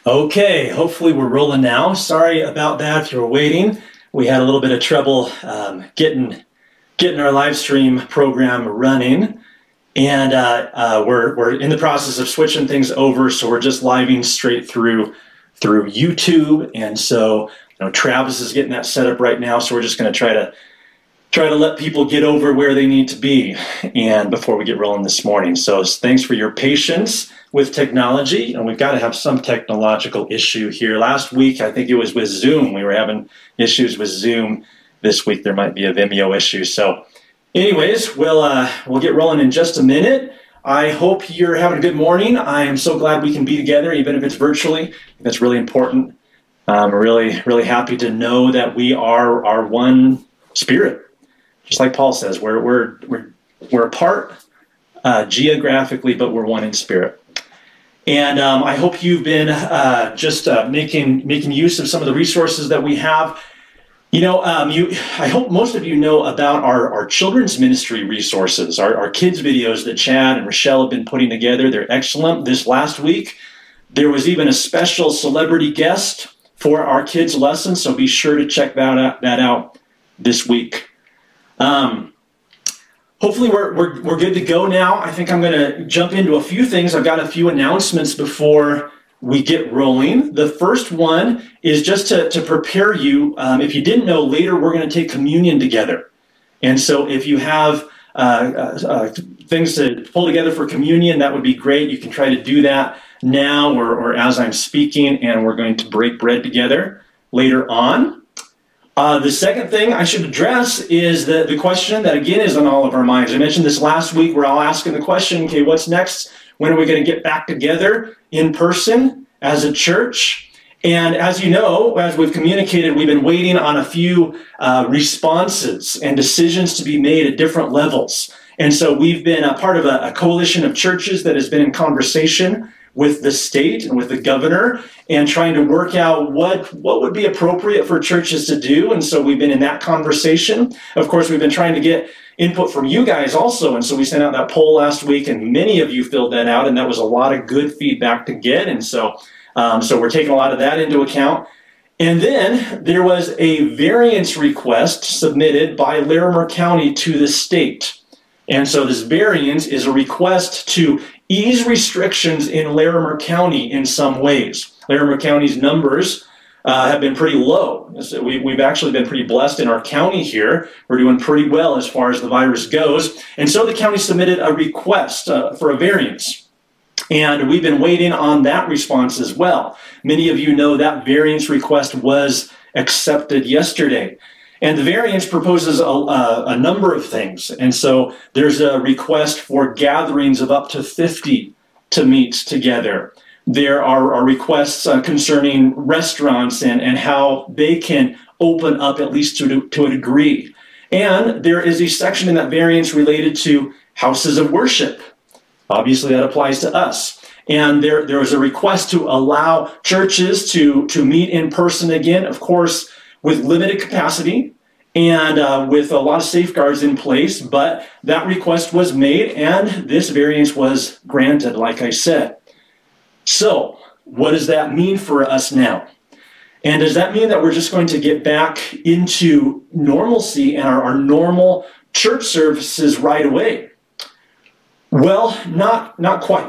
Okay, hopefully we're rolling now. Sorry about that if you were waiting. We had a little bit of trouble getting our live stream program running, and we're in the process of switching things over, so we're just living straight through YouTube, and so Travis is getting that set up right now, so we're just going to try to let people get over where they need to be and before we get rolling this morning. So thanks for your patience with technology, and we've got to have some technological issue here. Last week, I think it was with Zoom. We were having issues with Zoom. This week, there might be a Vimeo issue. So anyways, we'll get rolling in just a minute. I hope you're having a good morning. I am so glad we can be together, even if it's virtually. That's really important. I'm really, really happy to know that we are one spirit. Just like Paul says, we're apart geographically, but we're one in spirit. And I hope you've been making use of some of the resources that we have. I hope most of you know about our children's ministry resources, our kids videos that Chad and Rochelle have been putting together. They're excellent. This last week, there was even a special celebrity guest for our kids' lesson, so be sure to check that out this week. Hopefully we're good to go now. I think I'm going to jump into a few things. I've got a few announcements before we get rolling. The first one is just to prepare you. If you didn't know, later we're going to take communion together. And so if you have things to pull together for communion, that would be great. You can try to do that now or as I'm speaking, and we're going to break bread together later on. The second thing I should address is the question that, again, is on all of our minds. I mentioned this last week. We're all asking the question, okay, what's next? When are we going to get back together in person as a church? And as you know, as we've communicated, we've been waiting on a few responses and decisions to be made at different levels. And so we've been a part of a coalition of churches that has been in conversation with the state and with the governor and trying to work out what would be appropriate for churches to do. And so we've been in that conversation. Of course, we've been trying to get input from you guys also. And so we sent out that poll last week, and many of you filled that out, and that was a lot of good feedback to get. And so we're taking a lot of that into account. And then there was a variance request submitted by Larimer County to the state. And so this variance is a request to ease restrictions in Larimer County in some ways. Larimer County's numbers have been pretty low. So we've actually been pretty blessed in our county here. We're doing pretty well as far as the virus goes. And so the county submitted a request for a variance. And we've been waiting on that response as well. Many of you know that variance request was accepted yesterday. And the variance proposes a number of things. And so there's a request for gatherings of up to 50 to meet together. There are requests concerning restaurants and how they can open up at least to a degree. And there is a section in that variance related to houses of worship. Obviously, that applies to us. And there is a request to allow churches to meet in person again, of course, with limited capacity and with a lot of safeguards in place, but that request was made and this variance was granted, like I said. So, what does that mean for us now? And does that mean that we're just going to get back into normalcy and our normal church services right away? Well, not quite.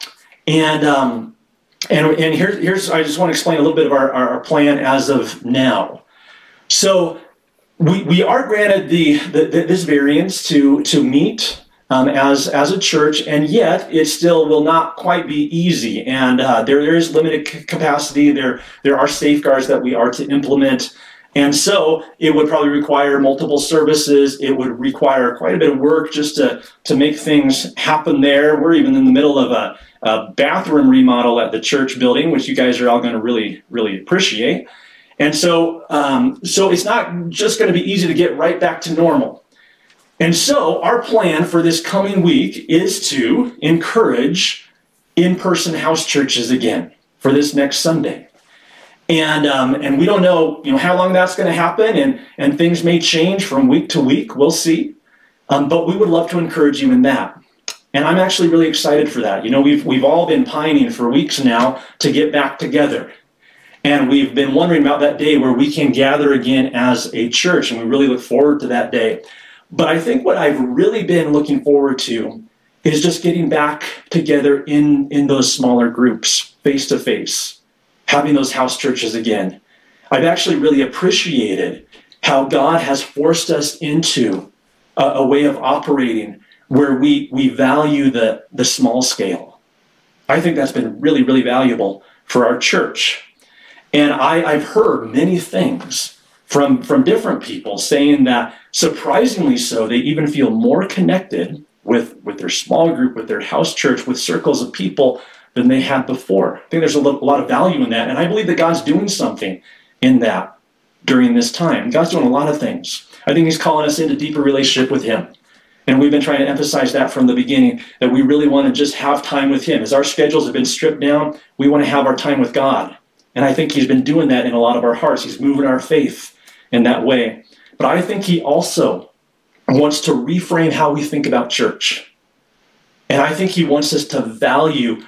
And here's I just want to explain a little bit of our plan as of now. So we are granted this variance to meet as a church, and yet it still will not quite be easy. And there is limited capacity. There are safeguards that we are to implement. And so it would probably require multiple services. It would require quite a bit of work just to make things happen there. We're even in the middle of a bathroom remodel at the church building, which you guys are all going to really, really appreciate. And so it's not just going to be easy to get right back to normal. And so our plan for this coming week is to encourage in-person house churches again for this next Sunday. And we don't know how long that's going to happen, and things may change from week to week. We'll see. But we would love to encourage you in that. And I'm actually really excited for that. We've all been pining for weeks now to get back together. And we've been wondering about that day where we can gather again as a church, and we really look forward to that day. But I think what I've really been looking forward to is just getting back together in those smaller groups, face to face, having those house churches again. I've actually really appreciated how God has forced us into a way of operating where we value the small scale. I think that's been really, really valuable for our church. And I've heard many things from different people saying that, surprisingly so, they even feel more connected with their small group, with their house church, with circles of people than they had before. I think there's a lot of value in that. And I believe that God's doing something in that during this time. God's doing a lot of things. I think he's calling us into deeper relationship with him. And we've been trying to emphasize that from the beginning, that we really want to just have time with him. As our schedules have been stripped down, we want to have our time with God. And I think he's been doing that in a lot of our hearts. He's moving our faith in that way. But I think he also wants to reframe how we think about church. And I think he wants us to value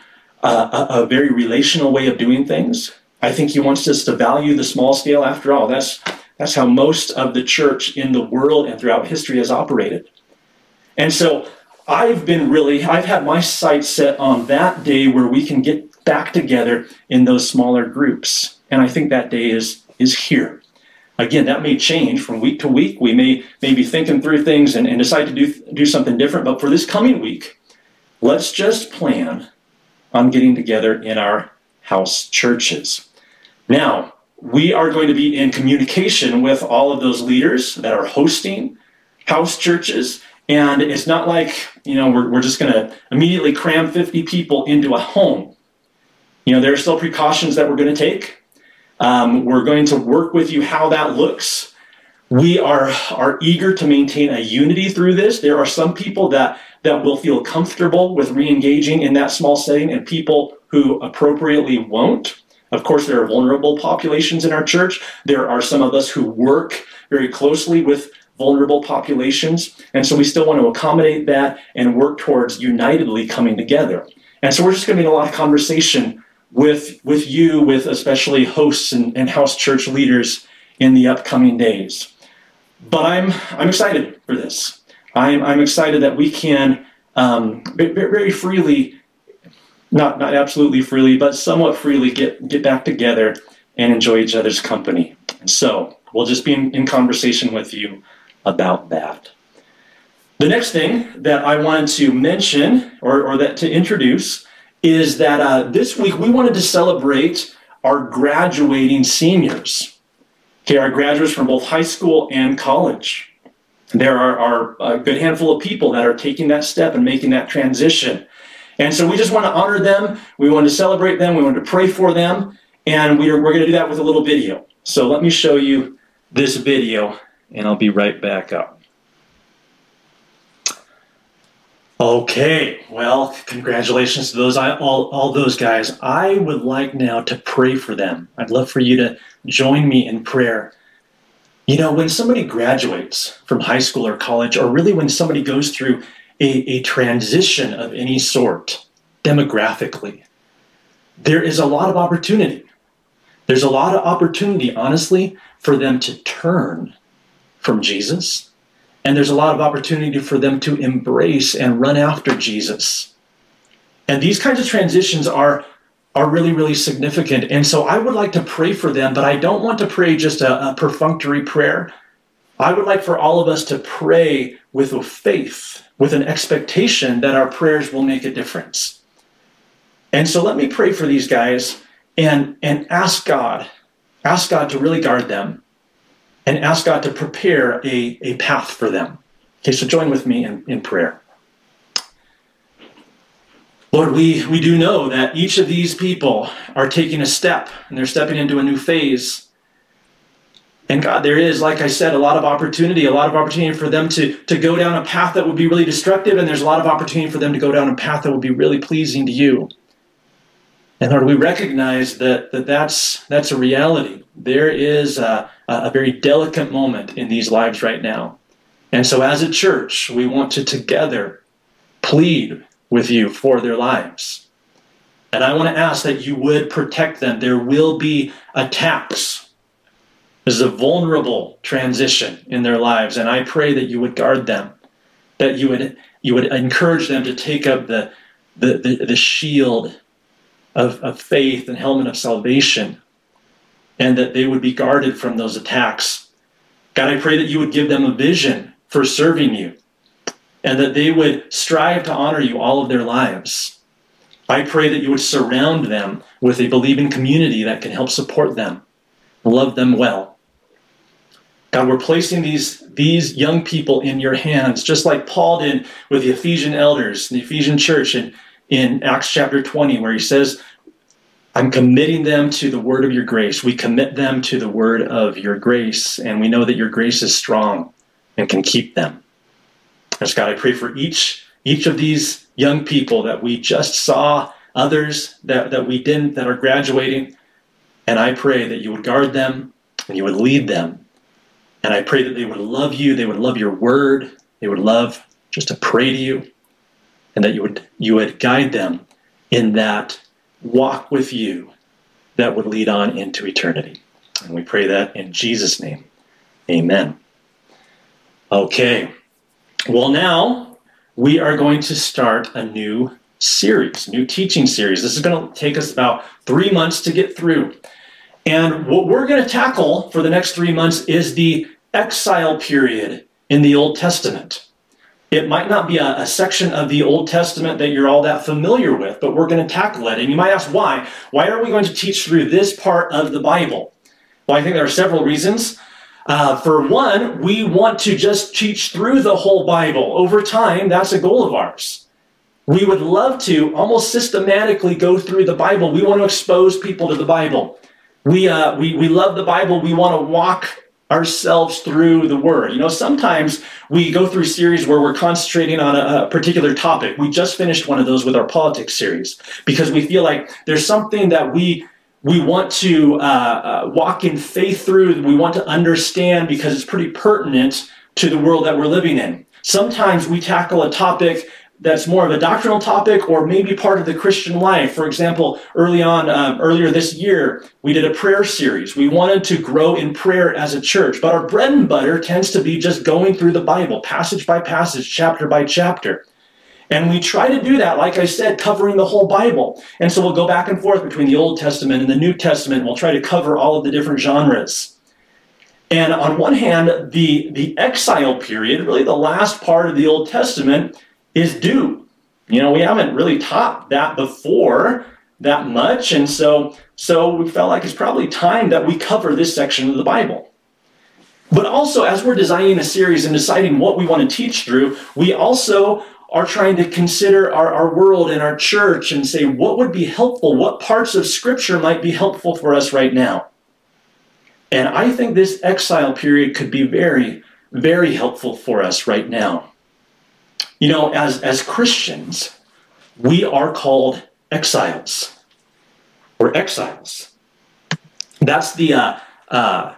a very relational way of doing things. I think he wants us to value the small scale. After all, that's how most of the church in the world and throughout history has operated. And so I've had my sights set on that day where we can get back together in those smaller groups. And I think that day is here. Again, that may change from week to week. We may be thinking through things and decide to do something different. But for this coming week, let's just plan on getting together in our house churches. Now, we are going to be in communication with all of those leaders that are hosting house churches. And it's not like, we're just going to immediately cram 50 people into a home. There are still precautions that we're going to take. We're going to work with you how that looks. We are eager to maintain a unity through this. There are some people that will feel comfortable with re-engaging in that small setting and people who appropriately won't. Of course, there are vulnerable populations in our church. There are some of us who work very closely with vulnerable populations. And so we still want to accommodate that and work towards unitedly coming together. And so we're just going to be in a lot of conversation with you, with especially hosts and house church leaders in the upcoming days. But I'm excited for this. I'm excited that we can very freely, not absolutely freely, but somewhat freely get back together and enjoy each other's company. And so we'll just be in conversation with you about that. The next thing that I wanted to mention or that to introduce is that this week we wanted to celebrate our graduating seniors. Okay, our graduates from both high school and college. There are a good handful of people that are taking that step and making that transition. And so we just want to honor them. We want to celebrate them. We want to pray for them. And we're going to do that with a little video. So let me show you this video, and I'll be right back up. Okay, well, congratulations to all those guys. I would like now to pray for them. I'd love for you to join me in prayer. When somebody graduates from high school or college, or really when somebody goes through a transition of any sort, demographically, there is a lot of opportunity. There's a lot of opportunity, honestly, for them to turn from Jesus. And there's a lot of opportunity for them to embrace and run after Jesus. And these kinds of transitions are really, really significant. And so I would like to pray for them, but I don't want to pray just a perfunctory prayer. I would like for all of us to pray with a faith, with an expectation that our prayers will make a difference. And so let me pray for these guys and ask God to really guard them. And ask God to prepare a path for them. Okay, so join with me in prayer. Lord, we do know that each of these people are taking a step, and they're stepping into a new phase. And God, there is, like I said, a lot of opportunity for them to go down a path that would be really destructive, and there's a lot of opportunity for them to go down a path that would be really pleasing to you. And Lord, we recognize that's a reality. There is a very delicate moment in these lives right now. And so as a church, we want to together plead with you for their lives. And I want to ask that you would protect them. There will be attacks. This is a vulnerable transition in their lives, and I pray that you would guard them, that you would encourage them to take up the shield of faith and helmet of salvation, and that they would be guarded from those attacks. God, I pray that you would give them a vision for serving you, and that they would strive to honor you all of their lives. I pray that you would surround them with a believing community that can help support them, love them well. God, we're placing these young people in your hands, just like Paul did with the Ephesian elders, the Ephesian church in Acts chapter 20, where he says, I'm committing them to the word of your grace. We commit them to the word of your grace, and we know that your grace is strong and can keep them. As God, I pray for each of these young people that we just saw, others that we didn't, that are graduating, and I pray that you would guard them and you would lead them. And I pray that they would love you, they would love your word, they would love just to pray to you, and that you would guide them in that walk with you that would lead on into eternity. And we pray that in Jesus' name. Amen. Okay. Well, now we are going to start a new series, new teaching series. This is going to take us about 3 months to get through. And what we're going to tackle for the next 3 months is the exile period in the Old Testament. It might not be a section of the Old Testament that you're all that familiar with, but we're going to tackle it. And you might ask why. Why are we going to teach through this part of the Bible? Well, I think there are several reasons. For one, we want to just teach through the whole Bible. Over time, that's a goal of ours. We would love to almost systematically go through the Bible. We want to expose people to the Bible. We love the Bible. We want to walk ourselves through the Word. You know, sometimes we go through series where we're concentrating on a particular topic. We just finished one of those with our politics series because we feel like there's something that we want to walk in faith through, we want to understand because it's pretty pertinent to the world that we're living in. Sometimes we tackle a topic that's more of a doctrinal topic or maybe part of the Christian life. For example, earlier this year, we did a prayer series. We wanted to grow in prayer as a church, but our bread and butter tends to be just going through the Bible, passage by passage, chapter by chapter. And we try to do that, like I said, covering the whole Bible. And so we'll go back and forth between the Old Testament and the New Testament. We'll try to cover all of the different genres. And on one hand, the exile period, really the last part of the Old Testament, is due. You know, we haven't really taught that before that much. And so we felt like it's probably time that we cover this section of the Bible. But also, as we're designing a series and deciding what we want to teach through, we also are trying to consider our world and our church and say, what would be helpful? What parts of Scripture might be helpful for us right now? And I think this exile period could be very, very helpful for us right now. You know, as Christians, we are called exiles. We're exiles. That's that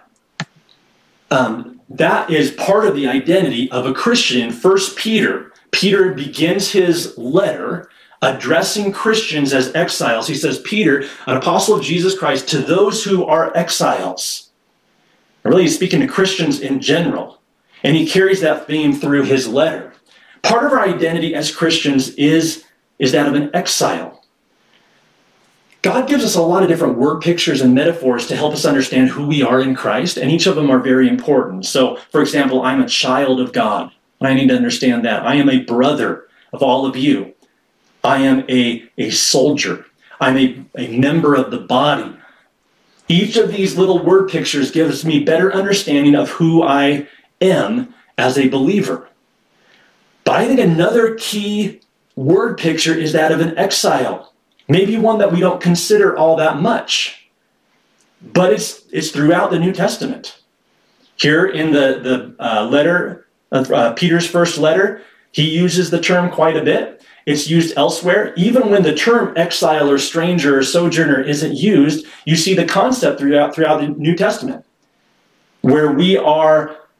is part of the identity of a Christian. 1 Peter. Peter begins his letter addressing Christians as exiles. He says, Peter, an apostle of Jesus Christ, to those who are exiles. And really, he's speaking to Christians in general. And he carries that theme through his letter. Part of our identity as Christians is that of an exile. God gives us a lot of different word pictures and metaphors to help us understand who we are in Christ, and each of them are very important. So, for example, I'm a child of God. I need to understand that. I am a brother of all of you. I am a soldier. I'm a member of the body. Each of these little word pictures gives me better understanding of who I am as a believer. But I think another key word picture is that of an exile. Maybe one that we don't consider all that much. But it's throughout the New Testament. Here in the letter of Peter's first letter, he uses the term quite a bit. It's used elsewhere. Even when the term exile or stranger or sojourner isn't used, you see the concept throughout the New Testament, where we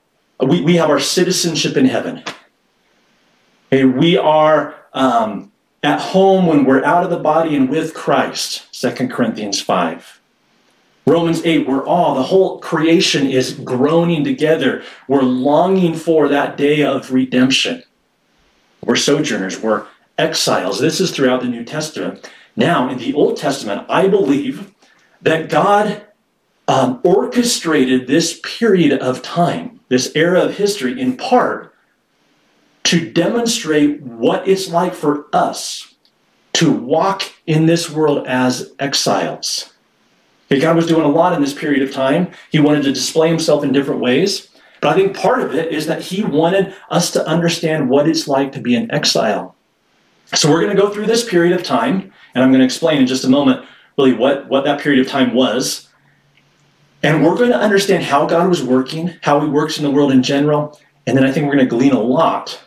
have our citizenship in heaven. Okay, we are at home when we're out of the body and with Christ, 2 Corinthians 5. Romans 8, the whole creation is groaning together. We're longing for that day of redemption. We're sojourners, we're exiles. This is throughout the New Testament. Now, in the Old Testament, I believe that God orchestrated this period of time, this era of history, in part to demonstrate what it's like for us to walk in this world as exiles. Okay, God was doing a lot in this period of time. He wanted to display himself in different ways. But I think part of it is that he wanted us to understand what it's like to be an exile. So we're going to go through this period of time, and I'm going to explain in just a moment really what that period of time was. And we're going to understand how God was working, how he works in the world in general, and then I think we're going to glean a lot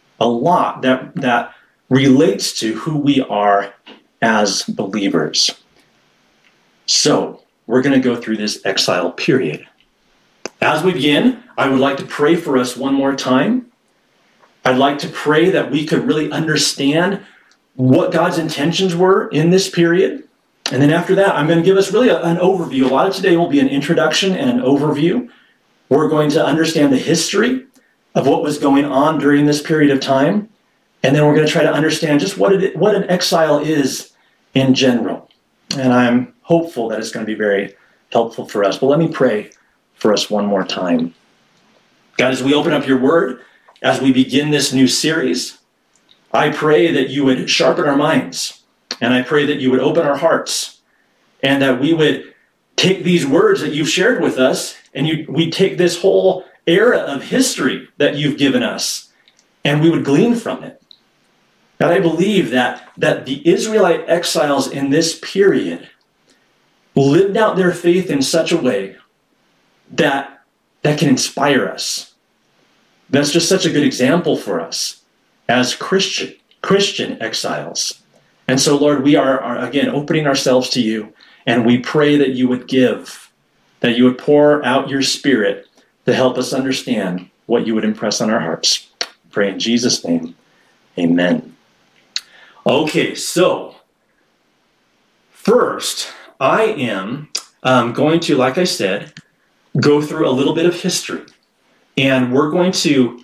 that relates to who we are as believers. So we're going to go through this exile period. As we begin, I would like to pray for us one more time. I'd like to pray that we could really understand what God's intentions were in this period. And then after that, I'm going to give us really an overview. A lot of today will be an introduction and an overview. We're going to understand the history of what was going on during this period of time. And then we're going to try to understand just what an exile is in general. And I'm hopeful that it's going to be very helpful for us. But let me pray for us one more time. God, as we open up your word, as we begin this new series, I pray that you would sharpen our minds, and I pray that you would open our hearts, and that we would take these words that you've shared with us, and we take this whole era of history that you've given us, and we would glean from it. God, I believe that the Israelite exiles in this period lived out their faith in such a way that can inspire us. That's just such a good example for us as Christian exiles. And so, Lord, we are again opening ourselves to you, and we pray that you would that you would pour out your Spirit to help us understand what you would impress on our hearts. Pray in Jesus' name, amen. Okay, so first, I am going to, like I said, go through a little bit of history. And we're going to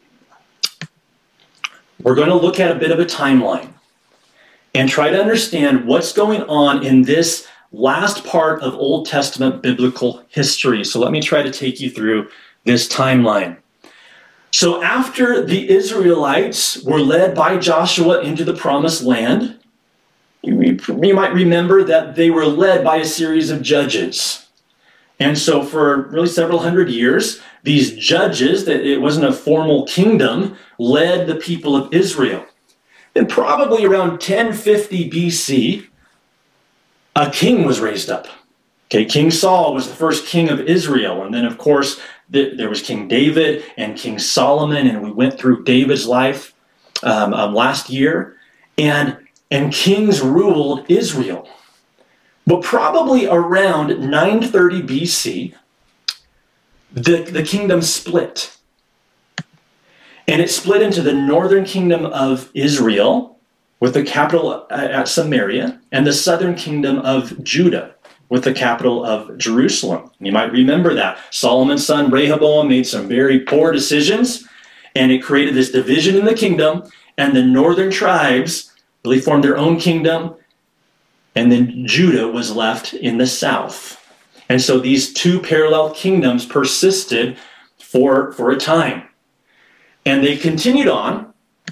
look at a bit of a timeline and try to understand what's going on in this last part of Old Testament biblical history. So let me try to take you through this timeline. So after the Israelites were led by Joshua into the promised land, you might remember that they were led by a series of judges. And so for really several hundred years, these judges, that it wasn't a formal kingdom, led the people of Israel. Then probably around 1050 BC, a king was raised up. Okay, King Saul was the first king of Israel. And then, of course, there was King David and King Solomon, and we went through David's life last year. And kings ruled Israel. But probably around 930 BC, the kingdom split. And it split into the northern kingdom of Israel, with the capital at Samaria, and the southern kingdom of Judah, with the capital of Jerusalem. You might remember that. Solomon's son Rehoboam made some very poor decisions, and it created this division in the kingdom, and the northern tribes really formed their own kingdom, and then Judah was left in the south. And so these two parallel kingdoms persisted for a time. And they continued on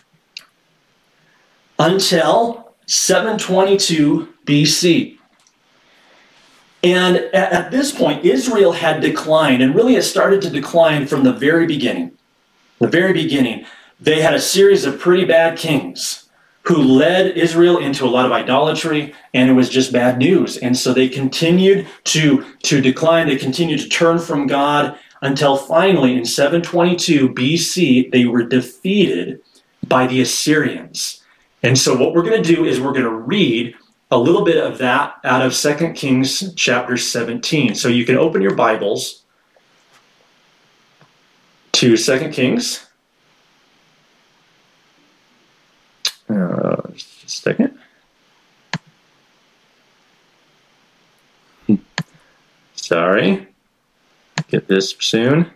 until 722 BC. And at this point, Israel had declined, and really it started to decline from the very beginning. The very beginning, they had a series of pretty bad kings who led Israel into a lot of idolatry, and it was just bad news. And so they continued to decline, they continued to turn from God, until finally in 722 BC, they were defeated by the Assyrians. And so what we're going to do is we're going to read a little bit of that out of 2 Kings chapter 17. So you can open your Bibles to 2 Kings. Second. Sorry. Get this soon.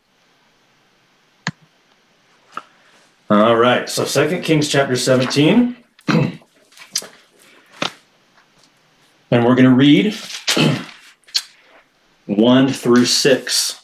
All right, so 2 Kings chapter 17. And we're going to read 1 through 6.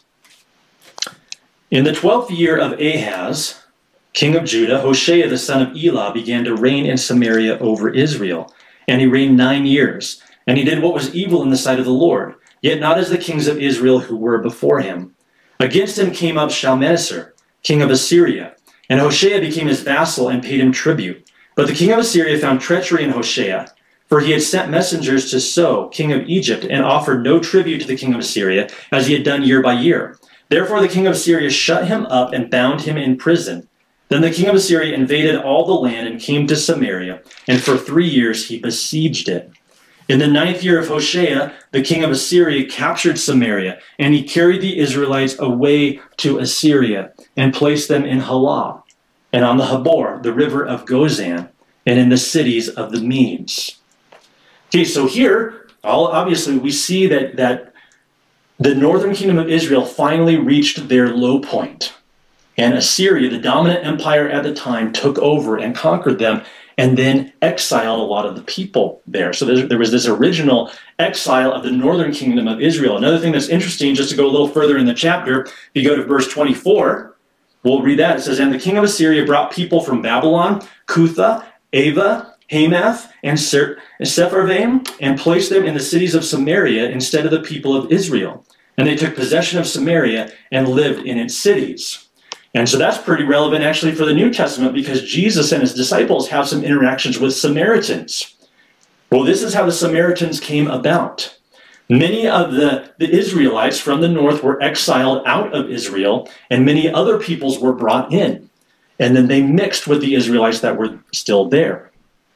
In the 12th year of Ahaz, king of Judah, Hoshea the son of Elah began to reign in Samaria over Israel. And he reigned 9 years. And he did what was evil in the sight of the Lord, yet not as the kings of Israel who were before him. Against him came up Shalmaneser, king of Assyria. And Hoshea became his vassal and paid him tribute. But the king of Assyria found treachery in Hoshea, for he had sent messengers to So, king of Egypt, and offered no tribute to the king of Assyria, as he had done year by year. Therefore the king of Assyria shut him up and bound him in prison. Then the king of Assyria invaded all the land and came to Samaria, and for 3 years he besieged it. In the 9th year of Hoshea, the king of Assyria captured Samaria, and he carried the Israelites away to Assyria, and placed them in Halah, and on the Habor, the river of Gozan, and in the cities of the Medes. Okay, so here, obviously, we see that the northern kingdom of Israel finally reached their low point. And Assyria, the dominant empire at the time, took over and conquered them, and then exiled a lot of the people there. So there was this original exile of the northern kingdom of Israel. Another thing that's interesting, just to go a little further in the chapter, if you go to verse 24, we'll read that. It says, And the king of Assyria brought people from Babylon, Cutha, Ava, Hamath, and Sepharvaim, and placed them in the cities of Samaria instead of the people of Israel. And they took possession of Samaria and lived in its cities. And so that's pretty relevant actually for the New Testament, because Jesus and his disciples have some interactions with Samaritans. Well, this is how the Samaritans came about. Many of the Israelites from the north were exiled out of Israel, and many other peoples were brought in. And then they mixed with the Israelites that were still there.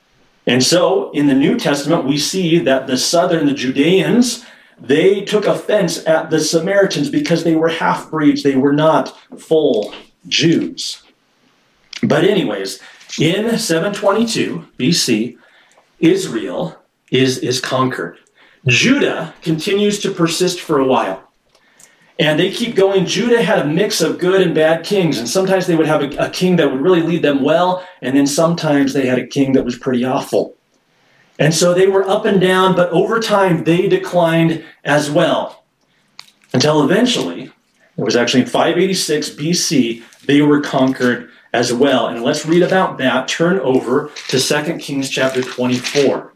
And so in the New Testament, we see that the Judeans, they took offense at the Samaritans because they were half-breeds. They were not full Jews. But anyways, in 722 BC, Israel is conquered. Judah continues to persist for a while. And they keep going. Judah had a mix of good and bad kings. And sometimes they would have a king that would really lead them well. And then sometimes they had a king that was pretty awful. And so they were up and down, but over time they declined as well. Until eventually, it was actually in 586 BC, they were conquered as well. And let's read about that. Turn over to 2 Kings chapter 24.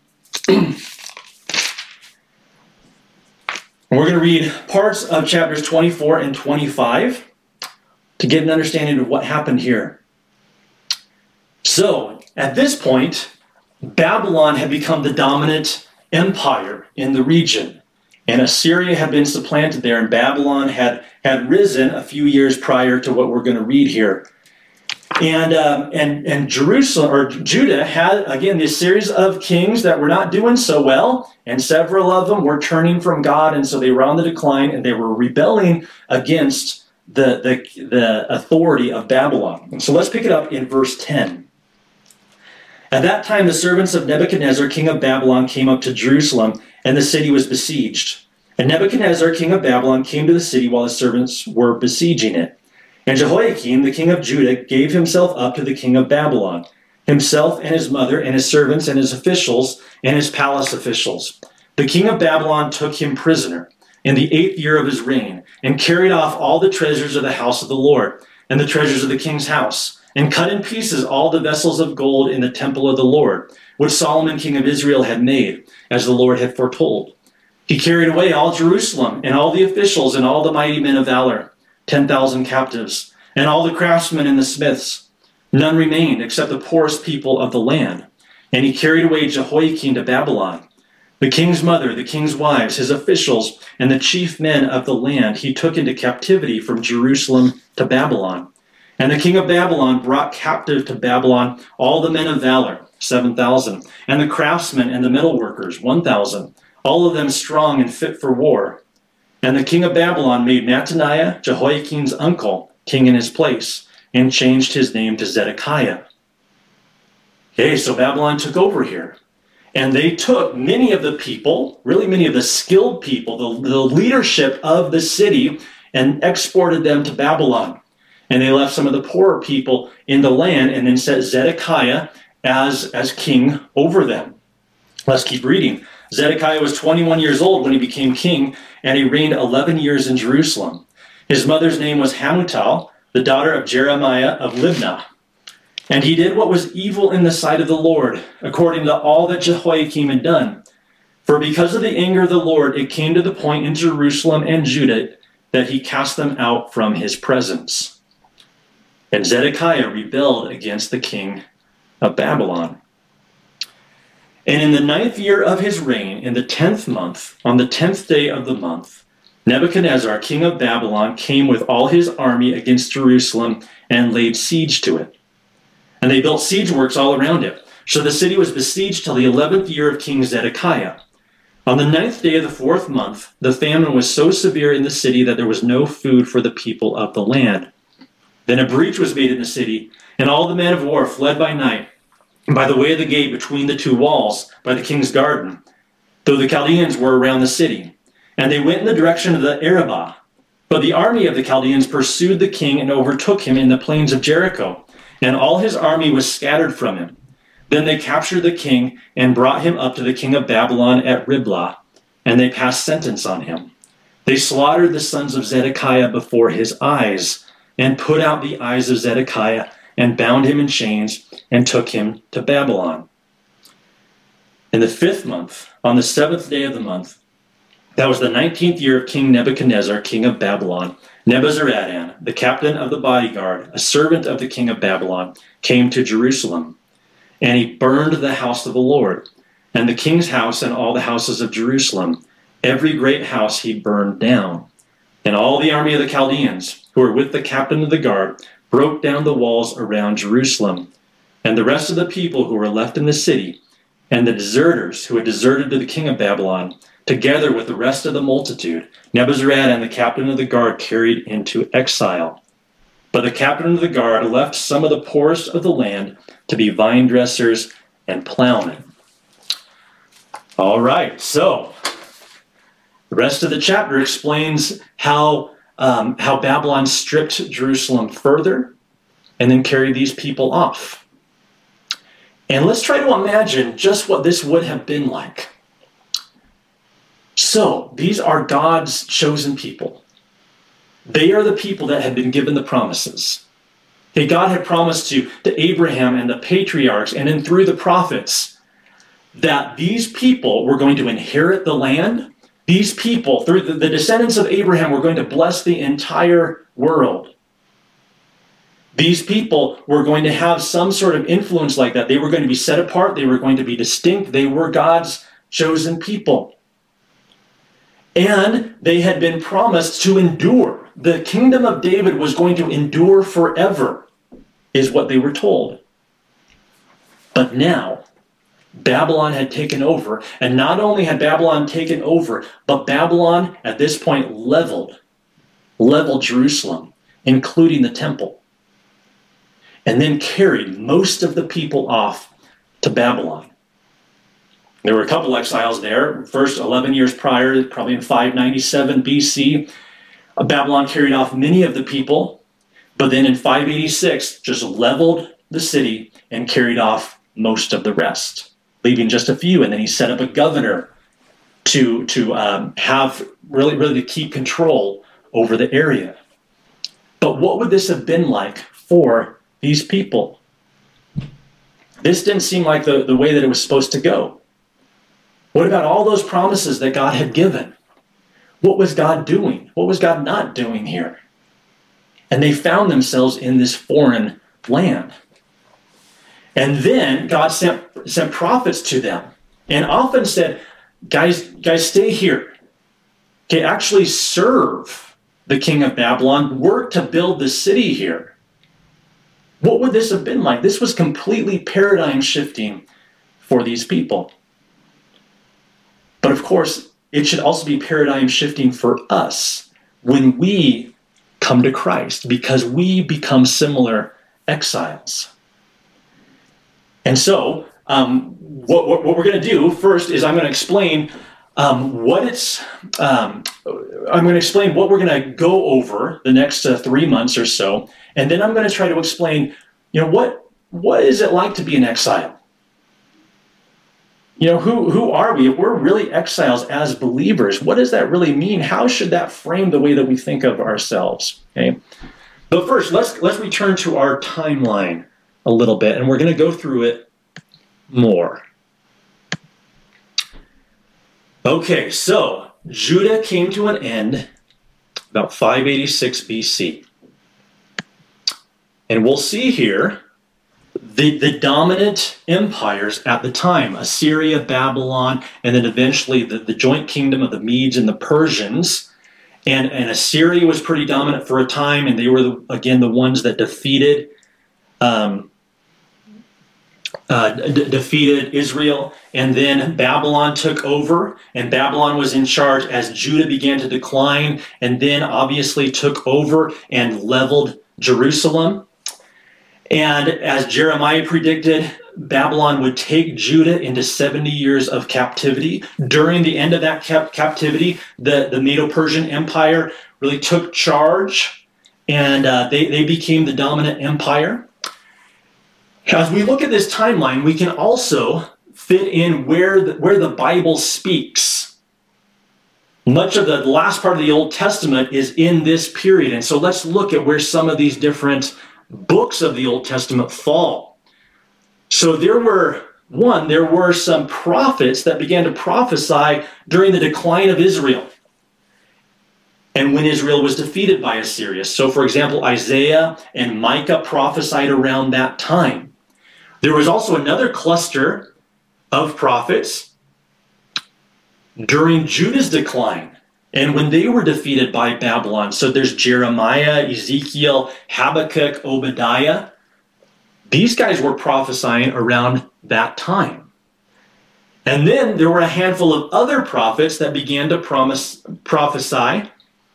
We're going to read parts of chapters 24 and 25 to get an understanding of what happened here. So, at this point, Babylon had become the dominant empire in the region. And Assyria had been supplanted there, and Babylon had risen a few years prior to what we're going to read here. And Jerusalem, or Judah, had, again, this series of kings that were not doing so well, and several of them were turning from God, and so they were on the decline, and they were rebelling against the authority of Babylon. And so let's pick it up in verse 10. At that time, the servants of Nebuchadnezzar, king of Babylon, came up to Jerusalem, and the city was besieged. And Nebuchadnezzar, king of Babylon, came to the city while his servants were besieging it. And Jehoiakim, the king of Judah, gave himself up to the king of Babylon, himself and his mother and his servants and his officials and his palace officials. The king of Babylon took him prisoner in the 8th year of his reign, and carried off all the treasures of the house of the Lord, and the treasures of the king's house, and cut in pieces all the vessels of gold in the temple of the Lord, which Solomon king of Israel had made, as the Lord had foretold. He carried away all Jerusalem, and all the officials, and all the mighty men of valor, 10,000 captives, and all the craftsmen and the smiths. None remained except the poorest people of the land. And he carried away Jehoiakim to Babylon. The king's mother, the king's wives, his officials, and the chief men of the land he took into captivity from Jerusalem to Babylon. And the king of Babylon brought captive to Babylon all the men of valor, 7,000, and the craftsmen and the metalworkers, 1,000, all of them strong and fit for war. And the king of Babylon made Mattaniah, Jehoiakim's uncle, king in his place, and changed his name to Zedekiah. Okay, so Babylon took over here. And they took many of the people, really many of the skilled people, the leadership of the city, and exported them to Babylon. And they left some of the poorer people in the land and then set Zedekiah as king over them. Let's keep reading. Zedekiah was 21 years old when he became king, and he reigned 11 years in Jerusalem. His mother's name was Hamutal, the daughter of Jeremiah of Libnah. And he did what was evil in the sight of the Lord, according to all that Jehoiakim had done. For because of the anger of the Lord, it came to the point in Jerusalem and Judah that he cast them out from his presence. And Zedekiah rebelled against the king of Babylon. And in the 9th year of his reign, in the 10th month, on the 10th day of the month, Nebuchadnezzar, king of Babylon, came with all his army against Jerusalem and laid siege to it. And they built siege works all around it. So the city was besieged till the 11th year of King Zedekiah. On the 9th day of the 4th month, the famine was so severe in the city that there was no food for the people of the land. Then a breach was made in the city, and all the men of war fled by night, by the way of the gate between the two walls, by the king's garden, though the Chaldeans were around the city. And they went in the direction of the Arabah. But the army of the Chaldeans pursued the king and overtook him in the plains of Jericho. And all his army was scattered from him. Then they captured the king and brought him up to the king of Babylon at Riblah, and they passed sentence on him. They slaughtered the sons of Zedekiah before his eyes, and put out the eyes of Zedekiah, and bound him in chains, and took him to Babylon. In the 5th month, on the 7th day of the month, that was the 19th year of King Nebuchadnezzar, king of Babylon, Nebuzaradan, the captain of the bodyguard, a servant of the king of Babylon, came to Jerusalem. And he burned the house of the Lord, and the king's house and all the houses of Jerusalem. Every great house he burned down. And all the army of the Chaldeans, who were with the captain of the guard, broke down the walls around Jerusalem. And the rest of the people who were left in the city, and the deserters who had deserted to the king of Babylon, together with the rest of the multitude, Nebuzaradan, the captain of the guard, carried into exile. But the captain of the guard left some of the poorest of the land to be vine dressers and plowmen. All right, so the rest of the chapter explains how Babylon stripped Jerusalem further and then carried these people off. And let's try to imagine just what this would have been like. So, these are God's chosen people. They are the people that had been given the promises. Okay, God had promised to Abraham and the patriarchs and then through the prophets that these people were going to inherit the land. These people, through the descendants of Abraham, were going to bless the entire world. These people were going to have some sort of influence like that. They were going to be set apart. They were going to be distinct. They were God's chosen people. And they had been promised to endure. The kingdom of David was going to endure forever, is what they were told. But now, Babylon had taken over, and not only had Babylon taken over, but Babylon at this point leveled Jerusalem, including the temple, and then carried most of the people off to Babylon. There were a couple exiles there. First, 11 years prior, probably in 597 BC, Babylon carried off many of the people, but then in 586, just leveled the city and carried off most of the rest, leaving just a few. And then he set up a governor to have really to keep control over the area. But what would this have been like for these people? This didn't seem like the way that it was supposed to go. What about all those promises that God had given? What was God doing? What was God not doing here? And they found themselves in this foreign land. And then God sent prophets to them and often said, guys, stay here. Okay, actually serve the king of Babylon. Work to build the city here. What would this have been like? This was completely paradigm shifting for these people. But of course, it should also be paradigm shifting for us when we come to Christ, because we become similar exiles. And so what we're going to do first is I'm going to explain I'm going to explain what we're going to go over the next 3 months or so, and then I'm going to try to explain, what is it like to be an exile? Who are we? If we're really exiles as believers, what does that really mean? How should that frame the way that we think of ourselves? Okay. But first, let's return to our timeline a little bit, and we're going to go through it more. Okay, so Judah came to an end about 586 BC. And we'll see here the dominant empires at the time, Assyria, Babylon, and then eventually the joint kingdom of the Medes and the Persians. And Assyria was pretty dominant for a time, and they were, again, the ones that defeated Israel. And then Babylon took over, and Babylon was in charge as Judah began to decline, and then obviously took over and leveled Jerusalem. And as Jeremiah predicted, Babylon would take Judah into 70 years of captivity. During the end of that captivity, the Medo-Persian Empire really took charge, and they became the dominant empire. As we look at this timeline, we can also fit in where the Bible speaks. Much of the last part of the Old Testament is in this period, and so let's look at where some of these different books of the Old Testament fall. So there were some prophets that began to prophesy during the decline of Israel and when Israel was defeated by Assyria. So for example, Isaiah and Micah prophesied around that time. There was also another cluster of prophets during Judah's decline and when they were defeated by Babylon. So there's Jeremiah, Ezekiel, Habakkuk, Obadiah. These guys were prophesying around that time. And then there were a handful of other prophets that began to prophesy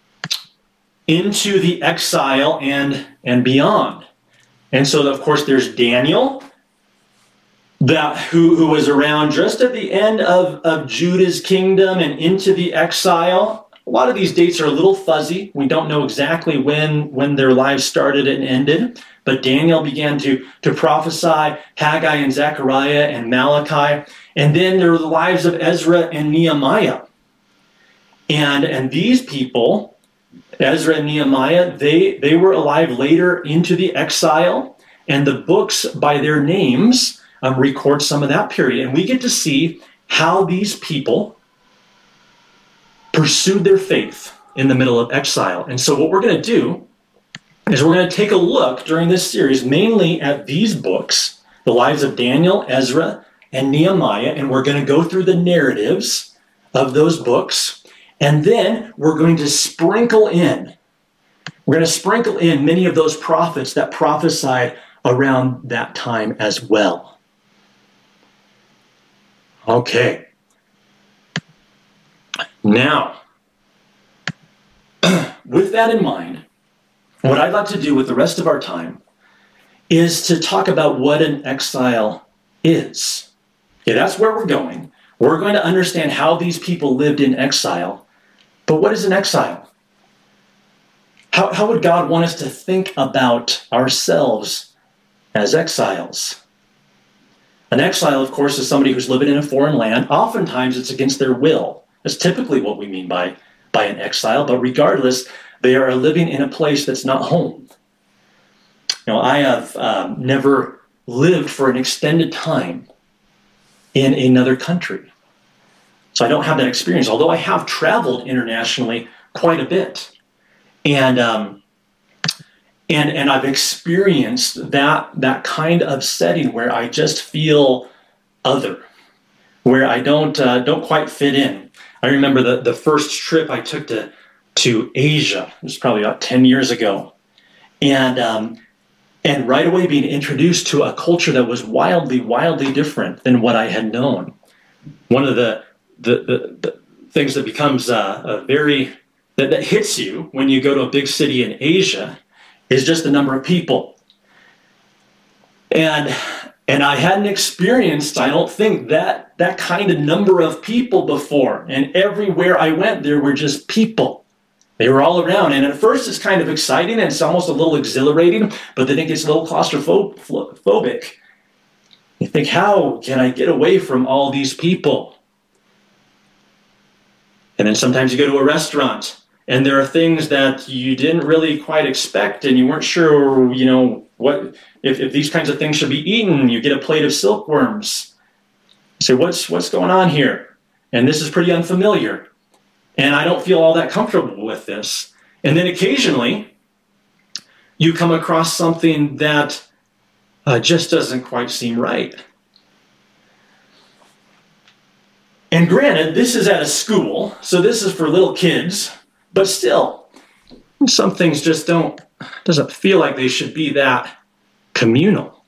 into the exile and beyond. And so, of course, there's Daniel, who was around just at the end of Judah's kingdom and into the exile. A lot of these dates are a little fuzzy. We don't know exactly when their lives started and ended. But Daniel began to prophesy, Haggai and Zechariah and Malachi. And then there were the lives of Ezra and Nehemiah. And these people, Ezra and Nehemiah, they were alive later into the exile. And the books by their names record some of that period. And we get to see how these people pursued their faith in the middle of exile. And so what we're going to do is we're going to take a look during this series mainly at these books, the lives of Daniel, Ezra, and Nehemiah, and we're going to go through the narratives of those books, and then we're going to sprinkle in many of those prophets that prophesied around that time as well. Okay. Now, with that in mind, what I'd like to do with the rest of our time is to talk about what an exile is. Okay, that's where we're going. We're going to understand how these people lived in exile. But what is an exile? How would God want us to think about ourselves as exiles? An exile, of course, is somebody who's living in a foreign land. Oftentimes, it's against their will. That's typically what we mean by an exile. But regardless, they are living in a place that's not home. I have never lived for an extended time in another country. So I don't have that experience, although I have traveled internationally quite a bit. And I've experienced that kind of setting where I just feel other, where I don't quite fit in. I remember the first trip I took to Asia. It was probably about 10 years ago. And right away being introduced to a culture that was wildly, wildly different than what I had known. One of the things that becomes that hits you when you go to a big city in Asia is just the number of people. And And I hadn't experienced, I don't think, that kind of number of people before. And everywhere I went, there were just people. They were all around. And at first, it's kind of exciting and it's almost a little exhilarating, but then it gets a little claustrophobic. You think, how can I get away from all these people? And then sometimes you go to a restaurant and there are things that you didn't really quite expect and you weren't sure, what if these kinds of things should be eaten. You get a plate of silkworms. You say, what's going on here? And this is pretty unfamiliar. And I don't feel all that comfortable with this. And then occasionally, you come across something that just doesn't quite seem right. And granted, this is at a school, so this is for little kids, but still, some things just doesn't feel like they should be that communal.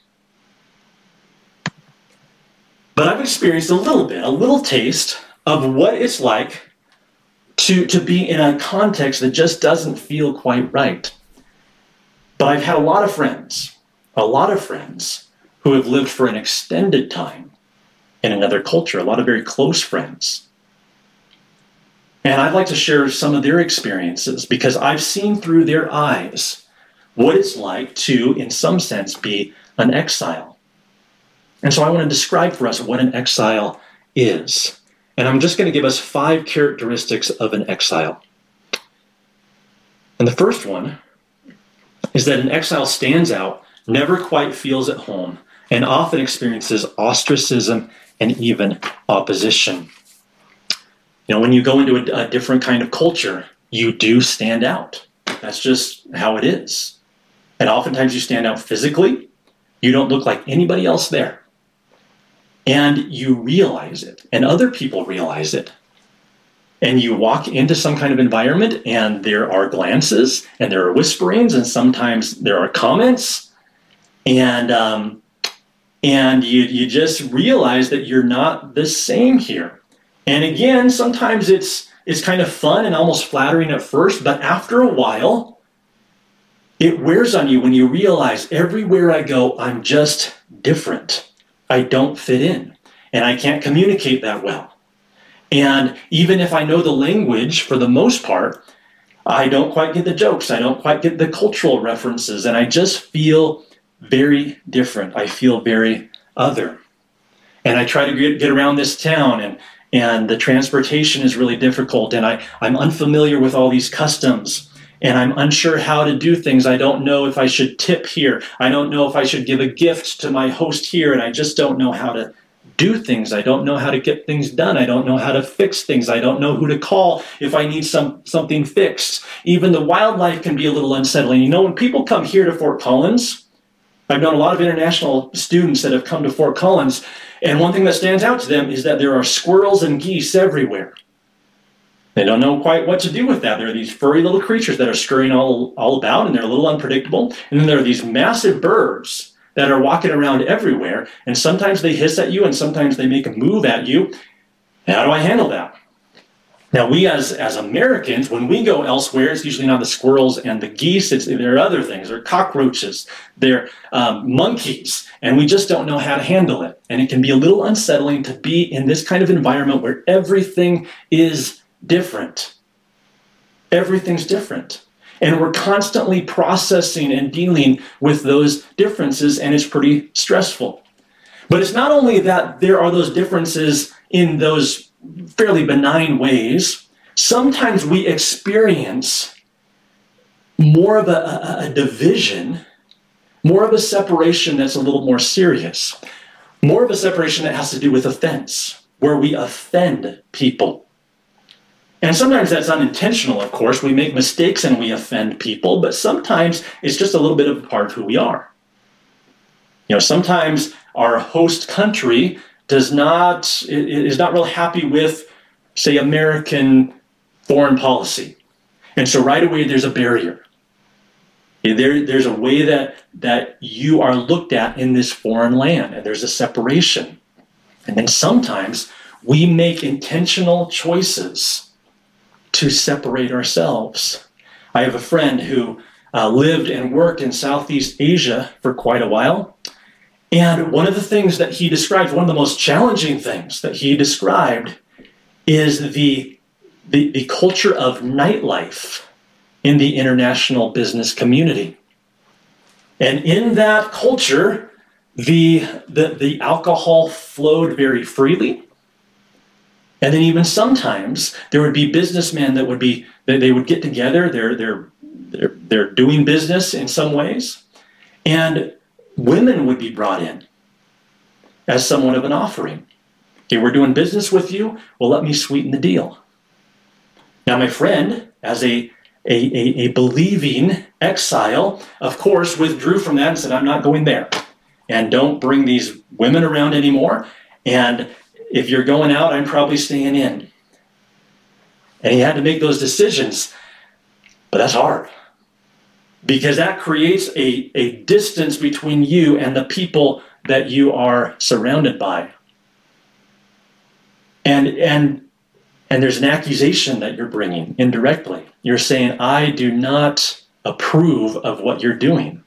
But I've experienced a little taste of what it's like to be in a context that just doesn't feel quite right. But I've had a lot of friends who have lived for an extended time in another culture, a lot of very close friends. And I'd like to share some of their experiences because I've seen through their eyes what it's like to, in some sense, be an exile. And so I want to describe for us what an exile is. And I'm just going to give us 5 characteristics of an exile. And the first one is that an exile stands out, never quite feels at home, and often experiences ostracism and even opposition. When you go into a different kind of culture, you do stand out. That's just how it is. And oftentimes you stand out physically. You don't look like anybody else there. And you realize it, and other people realize it. And you walk into some kind of environment, and there are glances, and there are whisperings, and sometimes there are comments, and you just realize that you're not the same here. And again, sometimes it's kind of fun and almost flattering at first, but after a while, it wears on you when you realize everywhere I go, I'm just different. I don't fit in, and I can't communicate that well. And even if I know the language for the most part, I don't quite get the jokes. I don't quite get the cultural references, and I just feel very different. I feel very other. And I try to get around this town, and the transportation is really difficult, and I'm unfamiliar with all these customs. And I'm unsure how to do things. I don't know if I should tip here. I don't know if I should give a gift to my host here, and I just don't know how to do things. I don't know how to get things done. I don't know how to fix things. I don't know who to call if I need something fixed. Even the wildlife can be a little unsettling. When people come here to Fort Collins, I've known a lot of international students that have come to Fort Collins, and one thing that stands out to them is that there are squirrels and geese everywhere. They don't know quite what to do with that. There are these furry little creatures that are scurrying all about, and they're a little unpredictable. And then there are these massive birds that are walking around everywhere, and sometimes they hiss at you, and sometimes they make a move at you. How do I handle that? Now, we as Americans, when we go elsewhere, it's usually not the squirrels and the geese. There are other things. There are cockroaches. There are monkeys. And we just don't know how to handle it. And it can be a little unsettling to be in this kind of environment where everything is different. Everything's different. And we're constantly processing and dealing with those differences, and it's pretty stressful. But it's not only that there are those differences in those fairly benign ways. Sometimes we experience more of a division, more of a separation that's a little more serious, more of a separation that has to do with offense, where we offend people. And sometimes that's unintentional, of course. We make mistakes and we offend people, but sometimes it's just a little bit of a part of who we are. Sometimes our host country is not real happy with, say, American foreign policy. And so right away there's a barrier. There's a way that you are looked at in this foreign land, and there's a separation. And then sometimes we make intentional choices to separate ourselves. I have a friend who lived and worked in Southeast Asia for quite a while, And one of the things that he described, one of the most challenging things that he described, is the culture of nightlife in the international business community. And in that culture, the alcohol flowed very freely. And then even sometimes there would be businessmen that they would get together, they're doing business in some ways, and women would be brought in as somewhat of an offering. Okay, we're doing business with you, well, let me sweeten the deal. Now, my friend, as a believing exile, of course, withdrew from that and said, I'm not going there. And don't bring these women around anymore. And if you're going out, I'm probably staying in. And he had to make those decisions. But that's hard. Because that creates a distance between you and the people that you are surrounded by. And there's an accusation that you're bringing indirectly. You're saying, I do not approve of what you're doing.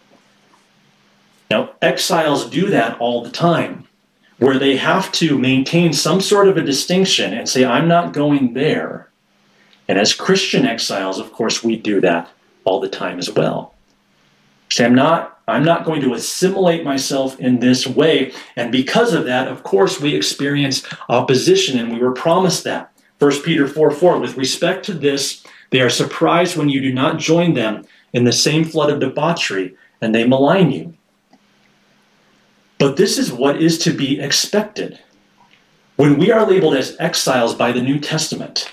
Now, exiles do that all the time, where they have to maintain some sort of a distinction and say, I'm not going there. And as Christian exiles, of course, we do that all the time as well. Say, I'm not going to assimilate myself in this way. And because of that, of course, we experience opposition, and we were promised that. 1 Peter 4:4, with respect to this, they are surprised when you do not join them in the same flood of debauchery, and they malign you. But this is what is to be expected. When we are labeled as exiles by the New Testament,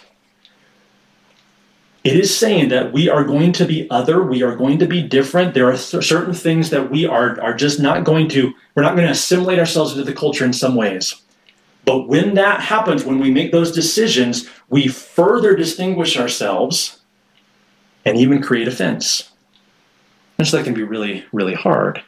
it is saying that we are going to be other, we are going to be different. There are certain things that we are just not going to, we're not going to assimilate ourselves into the culture in some ways. But when that happens, when we make those decisions, we further distinguish ourselves and even create offense. And so that can be really, really hard.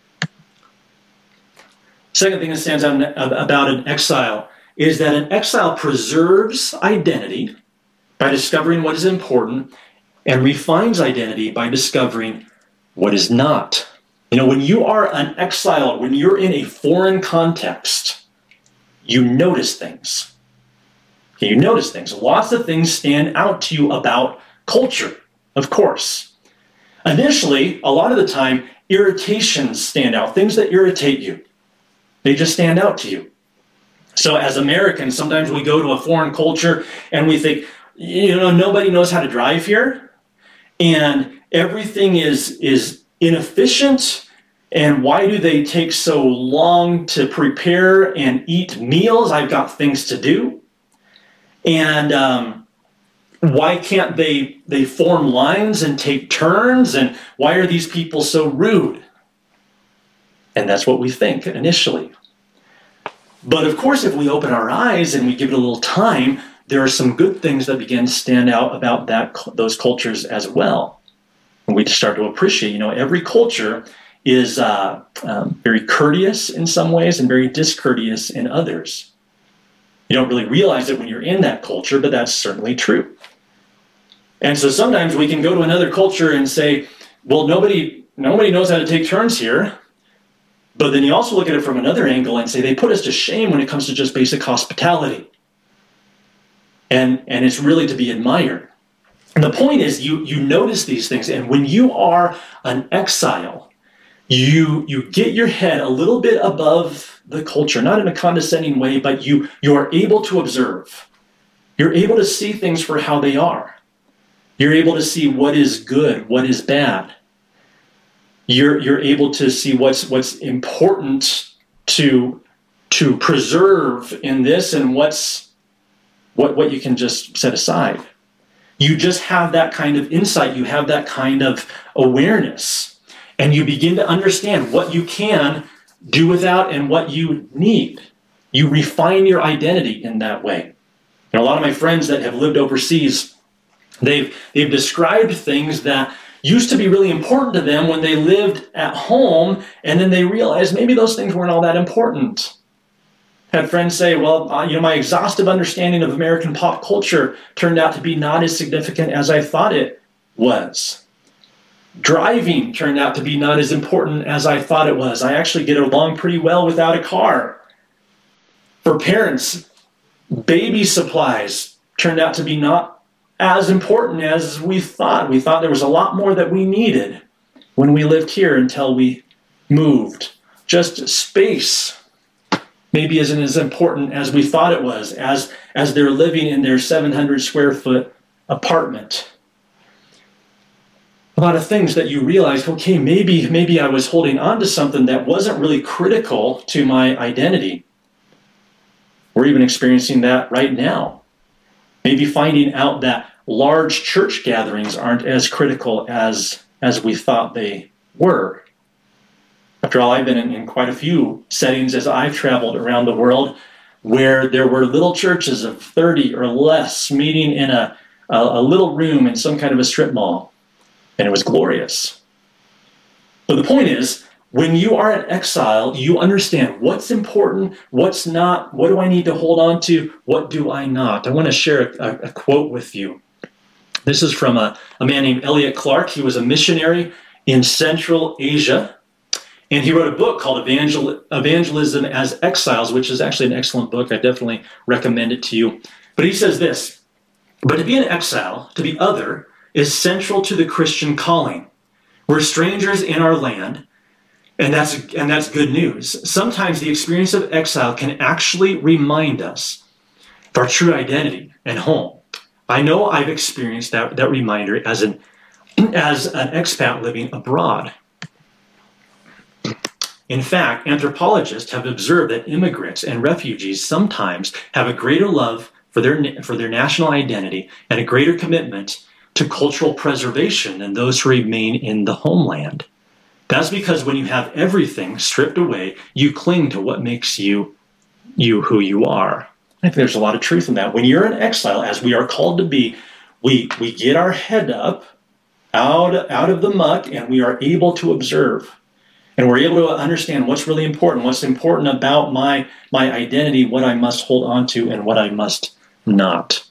Second thing that stands out about an exile is that an exile preserves identity by discovering what is important and refines identity by discovering what is not. You know, when you are an exile, when you're in a foreign context, you notice things. Okay, you notice things. Lots of things stand out to you about culture, of course. Initially, a lot of the time, irritations stand out, things that irritate you. They just stand out to you. So as Americans, sometimes we go to a foreign culture and we think, you know, nobody knows how to drive here, and everything is inefficient, and why do they take so long to prepare and eat meals? I've got things to do. And why can't they form lines and take turns, and why are these people so rude? And that's what we think initially. But of course, if we open our eyes and we give it a little time, there are some good things that begin to stand out about those cultures as well. And we start to appreciate, you know, every culture is very courteous in some ways and very discourteous in others. You don't really realize it when you're in that culture, but that's certainly true. And so sometimes we can go to another culture and say, well, nobody knows how to take turns here. But then you also look at it from another angle and say they put us to shame when it comes to just basic hospitality. And it's really to be admired. And the point is you notice these things, and when you are an exile, you get your head a little bit above the culture, not in a condescending way, but you are able to observe. You're able to see things for how they are. You're able to see what is good, what is bad. You're able to see what's important to preserve in this, and what you can just set aside. You just have that kind of insight. You have that kind of awareness. And you begin to understand what you can do without and what you need. You refine your identity in that way. And a lot of my friends that have lived overseas, they've described things that used to be really important to them when they lived at home, and then they realized maybe those things weren't all that important. Had friends say, well, my exhaustive understanding of American pop culture turned out to be not as significant as I thought it was. Driving turned out to be not as important as I thought it was. I actually get along pretty well without a car. For parents, baby supplies turned out to be not as important as we thought. We thought there was a lot more that we needed when we lived here until we moved. Just space maybe isn't as important as we thought it was, as they're living in their 700 square foot apartment. A lot of things that you realize, okay, maybe I was holding on to something that wasn't really critical to my identity. We're even experiencing that right now. Maybe finding out that large church gatherings aren't as critical as we thought they were. After all, I've been in quite a few settings as I've traveled around the world where there were little churches of 30 or less meeting in a little room in some kind of a strip mall. And it was glorious. But the point is, when you are in exile, you understand what's important, what's not, what do I need to hold on to, what do I not. I want to share a quote with you. This is from a man named Elliot Clark. He was a missionary in Central Asia. And he wrote a book called Evangelism as Exiles, which is actually an excellent book. I definitely recommend it to you. But he says this, but to be an exile, to be other, is central to the Christian calling. We're strangers in our land, and that's good news. Sometimes the experience of exile can actually remind us of our true identity and home. I know I've experienced that reminder as an expat living abroad. In fact, anthropologists have observed that immigrants and refugees sometimes have a greater love for their national identity and a greater commitment to cultural preservation than those who remain in the homeland. That's because when you have everything stripped away, you cling to what makes you who you are. I think there's a lot of truth in that. When you're in exile, as we are called to be, we get our head up out of the muck and we are able to observe. And we're able to understand what's really important, what's important about my identity, what I must hold on to and what I must not.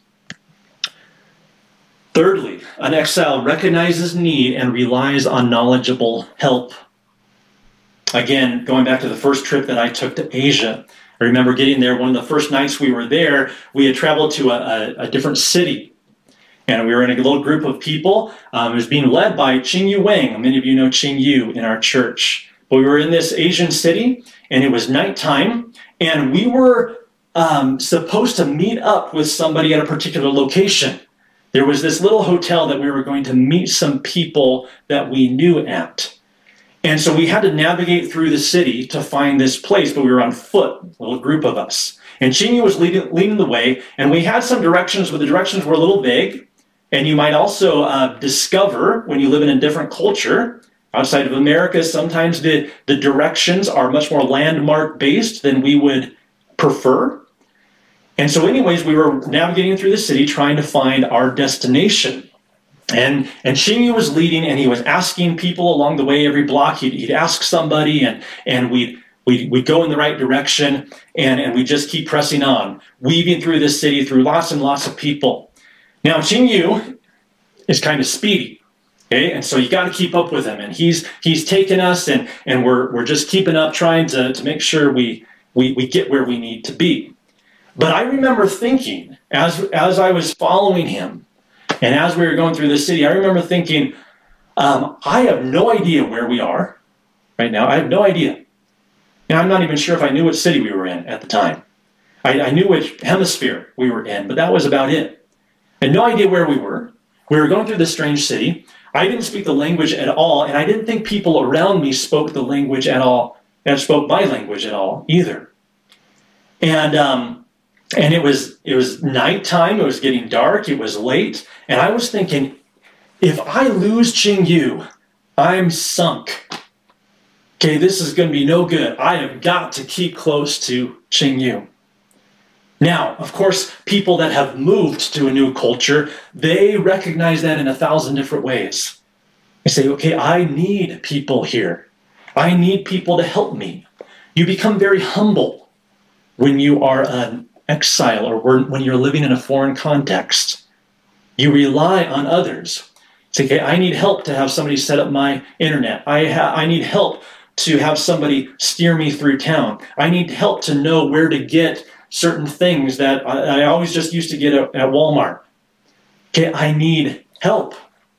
Thirdly, an exile recognizes need and relies on knowledgeable help. Again, going back to the first trip that I took to Asia, I remember getting there. One of the first nights we were there, we had traveled to a different city. And we were in a little group of people. It was being led by Ching Yu Wang. Many of you know Ching Yu in our church. But we were in this Asian city, and it was nighttime, and we were supposed to meet up with somebody at a particular location. There was this little hotel that we were going to meet some people that we knew at. And so we had to navigate through the city to find this place, but we were on foot, a little group of us. And Chingy was leading the way, and we had some directions, but the directions were a little vague. And you might also discover, when you live in a different culture, outside of America, sometimes the directions are much more landmark-based than we would prefer. And so anyways, we were navigating through the city trying to find our destination. And Chingy was leading, and he was asking people along the way, every block, he'd ask somebody, and we'd go in the right direction, and we just keep pressing on, weaving through this city, through lots and lots of people. Now, Chingy is kind of speedy. Okay, and so you got to keep up with him, and he's taking us, and we're just keeping up, trying to make sure we get where we need to be. But I remember thinking, as I was following him, and as we were going through the city, I remember thinking, I have no idea where we are right now. I have no idea, and I'm not even sure if I knew what city we were in at the time. I knew which hemisphere we were in, but that was about it. I had no idea where we were. We were going through this strange city. I didn't speak the language at all, and I didn't think people around me spoke the language at all, and spoke my language at all either. And it was nighttime, it was getting dark, it was late, and I was thinking, if I lose Ching Yu, I'm sunk. Okay, this is going to be no good. I have got to keep close to Ching Yu. Now, of course, people that have moved to a new culture, they recognize that in 1,000 different ways. They say, okay, I need people here. I need people to help me. You become very humble when you are an exile or when you're living in a foreign context. You rely on others. Say, okay, I need help to have somebody set up my internet. I need help to have somebody steer me through town. I need help to know where to get certain things that I always just used to get at Walmart. Okay, I need help.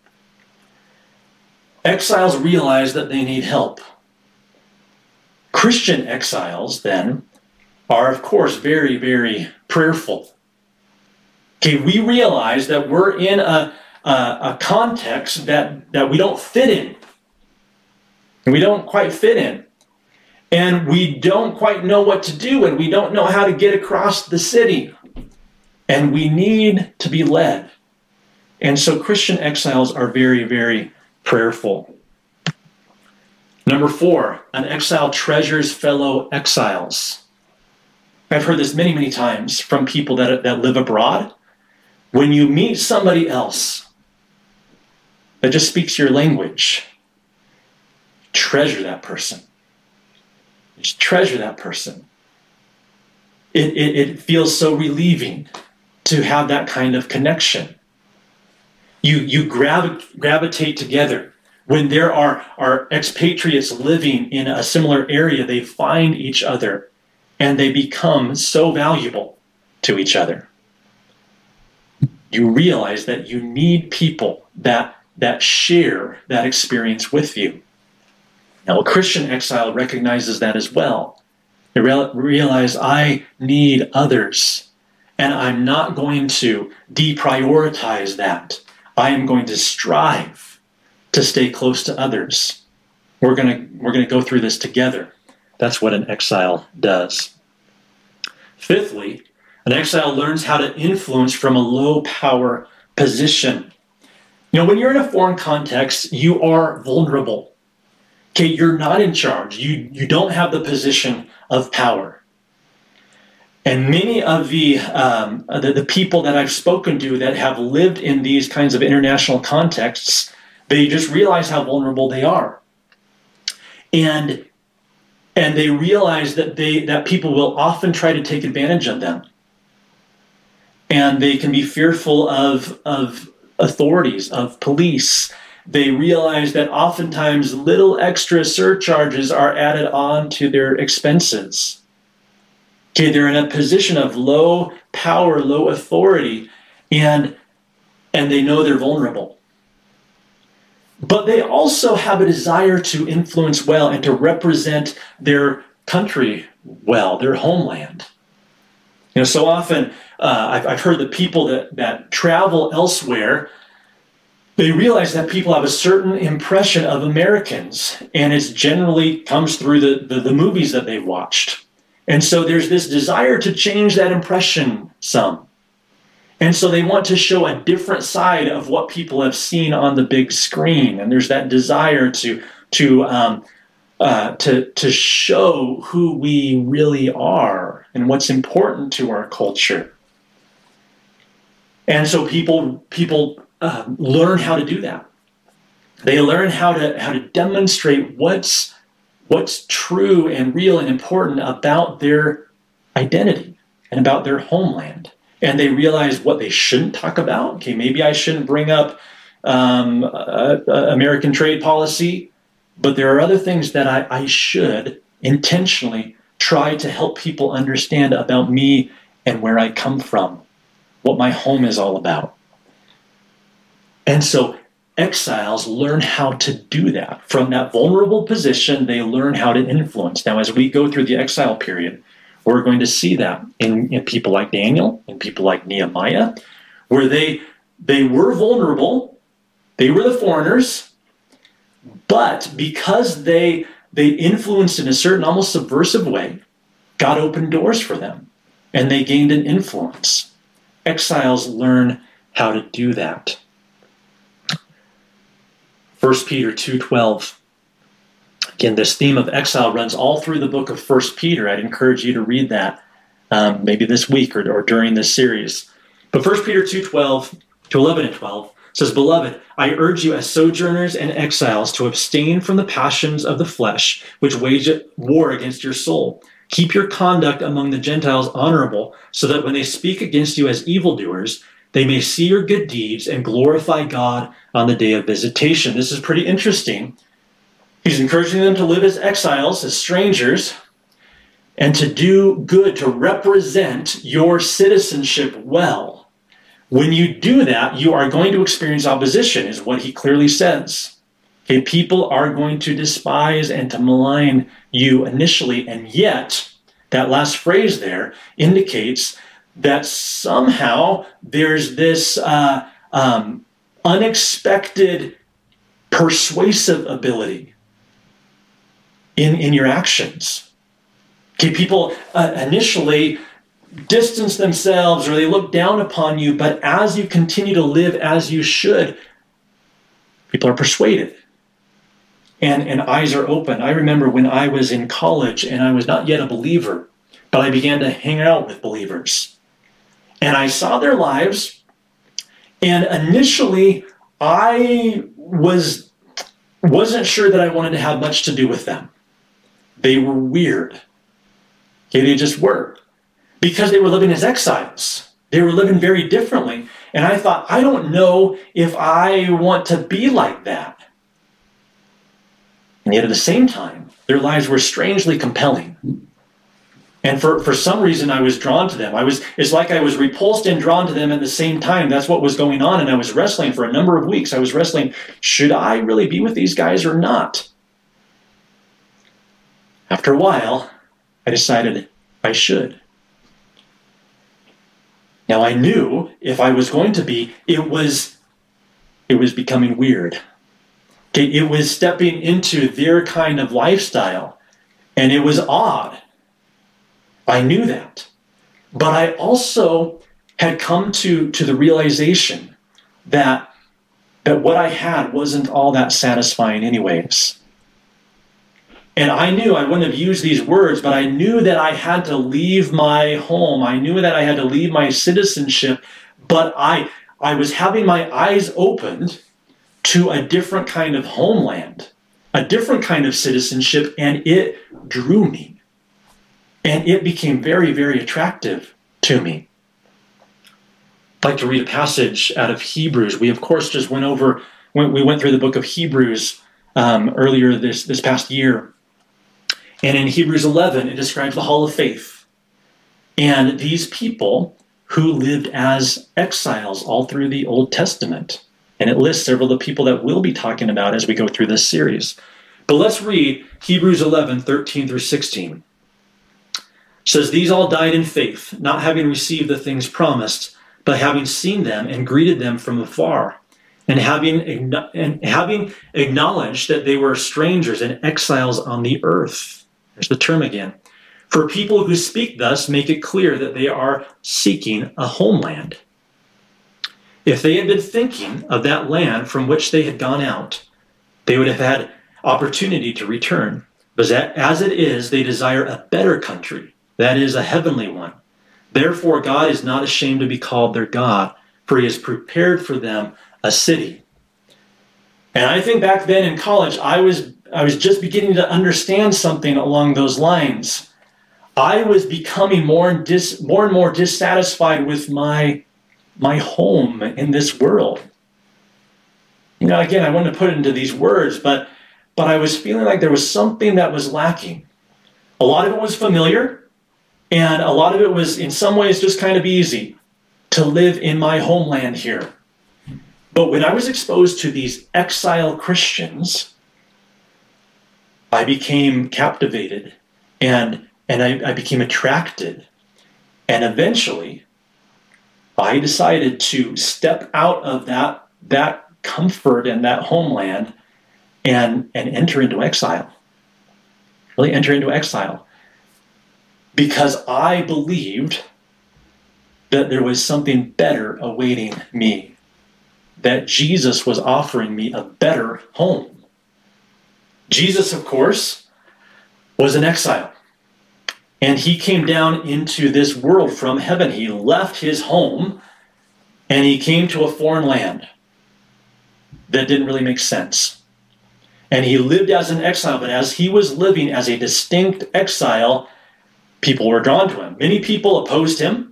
Exiles realize that they need help. Christian exiles, then, are, of course, very, very prayerful. Okay, we realize that we're in a context that we don't fit in. We don't quite fit in. And we don't quite know what to do, and we don't know how to get across the city. And we need to be led. And so Christian exiles are very, very prayerful. Number 4, an exile treasures fellow exiles. I've heard this many, many times from people that live abroad. When you meet somebody else that just speaks your language, treasure that person. Just treasure that person. It feels so relieving to have that kind of connection. You gravitate together. When there are expatriates living in a similar area, they find each other and they become so valuable to each other. You realize that you need people that share that experience with you. Now, a Christian exile recognizes that as well. They realize I need others, and I'm not going to deprioritize that. I am going to strive to stay close to others. We're going to go through this together. That's what an exile does. Fifthly, an exile learns how to influence from a low power position. You know, when you're in a foreign context, you are vulnerable. Okay, you're not in charge. You don't have the position of power. And many of the people that I've spoken to that have lived in these kinds of international contexts, they just realize how vulnerable they are. And they realize that people will often try to take advantage of them. And they can be fearful of authorities, of police. They realize that oftentimes little extra surcharges are added on to their expenses. Okay, they're in a position of low power, low authority, and they know they're vulnerable. But they also have a desire to influence well and to represent their country well, their homeland. You know, so often I've heard that people that travel elsewhere, they realize that people have a certain impression of Americans, and it generally comes through the movies that they've watched. And so there's this desire to change that impression some. And so they want to show a different side of what people have seen on the big screen. And there's that desire to show who we really are and what's important to our culture. And so people learn how to do that. They learn how to demonstrate what's true and real and important about their identity and about their homeland. And they realize what they shouldn't talk about. Okay, maybe I shouldn't bring up American trade policy, but there are other things that I should intentionally try to help people understand about me and where I come from, what my home is all about. And so exiles learn how to do that. From that vulnerable position, they learn how to influence. Now, as we go through the exile period, we're going to see that in people like Daniel and people like Nehemiah, where they were vulnerable, they were the foreigners, but because they influenced in a certain almost subversive way, God opened doors for them, and they gained an influence. Exiles learn how to do that. 1 Peter 2:12. Again, this theme of exile runs all through the book of 1 Peter. I'd encourage you to read that maybe this week or during this series. But 1 Peter 2:12 to 11 and 12 says, "Beloved, I urge you as sojourners and exiles to abstain from the passions of the flesh, which wage war against your soul. Keep your conduct among the Gentiles honorable, so that when they speak against you as evildoers, they may see your good deeds and glorify God on the day of visitation. This is pretty interesting. He's encouraging them to live as exiles, as strangers, and to do good, to represent your citizenship well. When you do that, you are going to experience opposition, is what he clearly says. Okay, people are going to despise and to malign you initially, and yet that last phrase there indicates that somehow there's this unexpected persuasive ability in your actions. Okay, people initially distance themselves or they look down upon you, but as you continue to live as you should, people are persuaded. And eyes are open. I remember when I was in college and I was not yet a believer, but I began to hang out with believers. And I saw their lives, and initially I wasn't sure that I wanted to have much to do with them. They were weird. Okay, they just were. Because they were living as exiles. They were living very differently. And I thought, I don't know if I want to be like that. And yet at the same time, their lives were strangely compelling. And for some reason, I was drawn to them. It's like I was repulsed and drawn to them at the same time. That's what was going on. And I was wrestling for a number of weeks. I was wrestling, should I really be with these guys or not? After a while, I decided I should. Now I knew if I was going to be, it was becoming weird. Okay, it was stepping into their kind of lifestyle, and it was odd. I knew that. But I also had come to the realization that what I had wasn't all that satisfying anyways. And I knew I wouldn't have used these words, but I knew that I had to leave my home. I knew that I had to leave my citizenship, but I was having my eyes opened to a different kind of homeland, a different kind of citizenship, and it drew me. And it became very, very attractive to me. I'd like to read a passage out of Hebrews. We, of course, just went through the book of Hebrews earlier this past year. And in Hebrews 11, it describes the Hall of Faith. And these people who lived as exiles all through the Old Testament. And it lists several of the people that we'll be talking about as we go through this series. But let's read Hebrews 11, 13 through 16. It says, these all died in faith, not having received the things promised, but having seen them and greeted them from afar, and having acknowledged that they were strangers and exiles on the earth. There's the term again. For people who speak thus make it clear that they are seeking a homeland. If they had been thinking of that land from which they had gone out, they would have had opportunity to return. But as it is, they desire a better country, that is, a heavenly one. Therefore, God is not ashamed to be called their God, for he has prepared for them a city. And I think back then in college, I was just beginning to understand something along those lines. I was becoming more and more dissatisfied with my home in this world. You know, again, I wouldn't put it into these words, but I was feeling like there was something that was lacking. A lot of it was familiar, and a lot of it was in some ways just kind of easy to live in my homeland here. But when I was exposed to these exile Christians, I became captivated and I became attracted. And eventually, I decided to step out of that comfort and that homeland and enter into exile. Really enter into exile. Because I believed that there was something better awaiting me. That Jesus was offering me a better home. Jesus, of course, was an exile. And he came down into this world from heaven. He left his home and he came to a foreign land that didn't really make sense. And he lived as an exile, but as he was living as a distinct exile, people were drawn to him. Many people opposed him.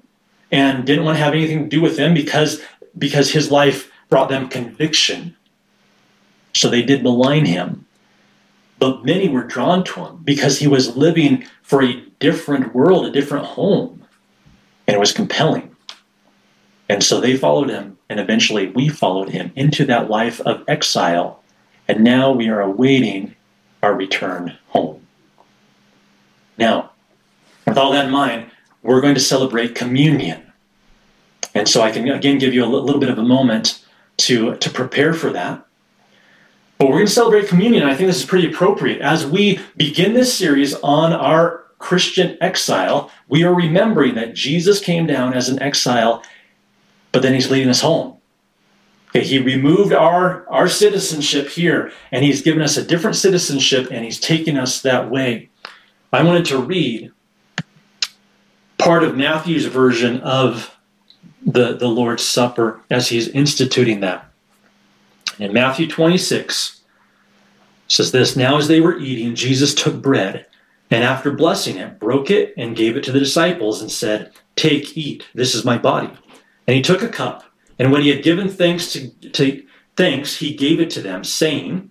and didn't want to have anything to do with him because his life brought them conviction. So they did malign him. But many were drawn to him because he was living for a different world, a different home. And it was compelling. And so they followed him, and eventually we followed him into that life of exile. And now we are awaiting our return home. Now, with all that in mind, we're going to celebrate communion. And so I can again give you a little bit of a moment to prepare for that. But we're going to celebrate communion, and I think this is pretty appropriate. As we begin this series on our Christian exile, we are remembering that Jesus came down as an exile, but then he's leading us home. Okay, he removed our citizenship here, and he's given us a different citizenship, and he's taking us that way. I wanted to read part of Matthew's version of the Lord's Supper as he's instituting that. In Matthew 26, it says this, "Now as they were eating, Jesus took bread, and after blessing it, broke it and gave it to the disciples and said, 'Take, eat, this is my body.' And he took a cup, and when he had given thanks, he gave it to them, saying,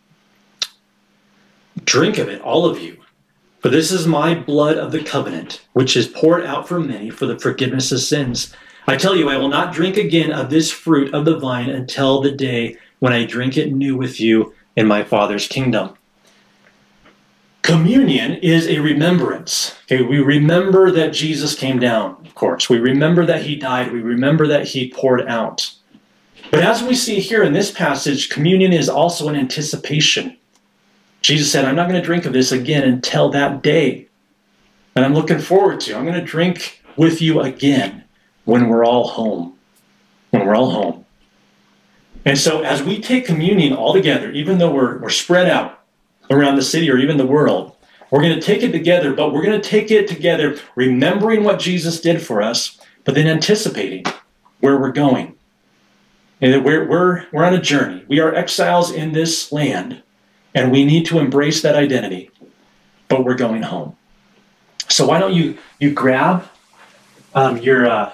'Drink of it, all of you, for this is my blood of the covenant, which is poured out for many for the forgiveness of sins. I tell you, I will not drink again of this fruit of the vine until the day when I drink it new with you in my Father's kingdom.'" Communion is a remembrance. Okay, we remember that Jesus came down, of course. We remember that he died. We remember that he poured out. But as we see here in this passage, communion is also an anticipation. Jesus said, "I'm not going to drink of this again until that day. And I'm looking forward to. I'm going to drink with you again when we're all home." When we're all home. And so as we take communion all together, even though we're spread out around the city or even the world, we're going to take it together, but we're going to take it together remembering what Jesus did for us, but then anticipating where we're going. And we're on a journey. We are exiles in this land, and we need to embrace that identity, but we're going home. So why don't you grab your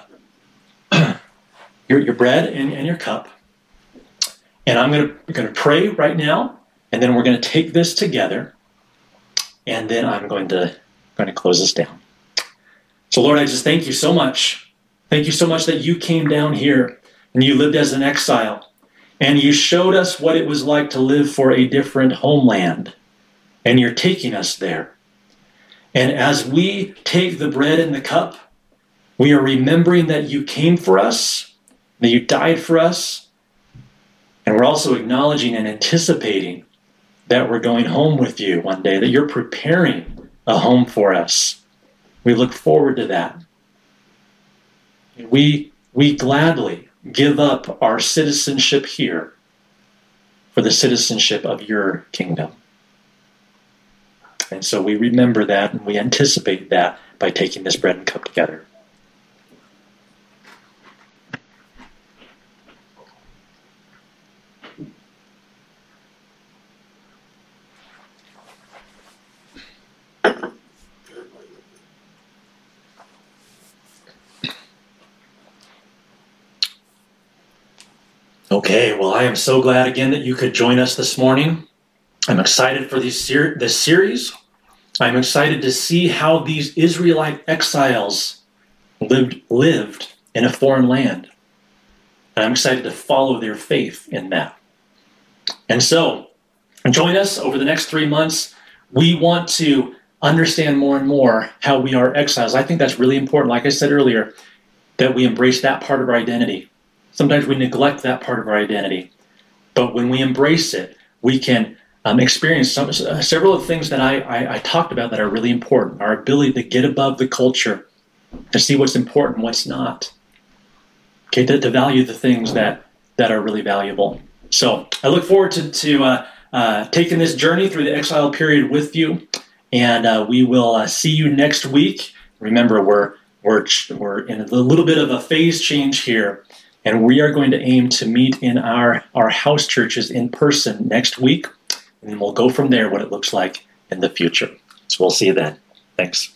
bread and your cup, and I'm going to pray right now, and then we're going to take this together, and then I'm going to close this down. So Lord, I just thank you so much. Thank you so much that you came down here and you lived as an exile, and you showed us what it was like to live for a different homeland, and you're taking us there. And as we take the bread and the cup, we are remembering that you came for us, that you died for us, and we're also acknowledging and anticipating that we're going home with you one day, that you're preparing a home for us. We look forward to that. We gladly give up our citizenship here for the citizenship of your kingdom. And so we remember that and we anticipate that by taking this bread and cup together. Okay, well, I am so glad again that you could join us this morning. I'm excited for this series. I'm excited to see how these Israelite exiles lived in a foreign land. And I'm excited to follow their faith in that. And so, join us over the next 3 months. We want to understand more and more how we are exiles. I think that's really important, like I said earlier, that we embrace that part of our identity. Sometimes we neglect that part of our identity. But when we embrace it, we can experience several of the things that I talked about that are really important. Our ability to get above the culture, to see what's important, what's not. Okay, to value the things that are really valuable. So I look forward to taking this journey through the exile period with you. And we will see you next week. Remember, we're in a little bit of a phase change here. And we are going to aim to meet in our house churches in person next week. And then we'll go from there what it looks like in the future. So we'll see you then. Thanks.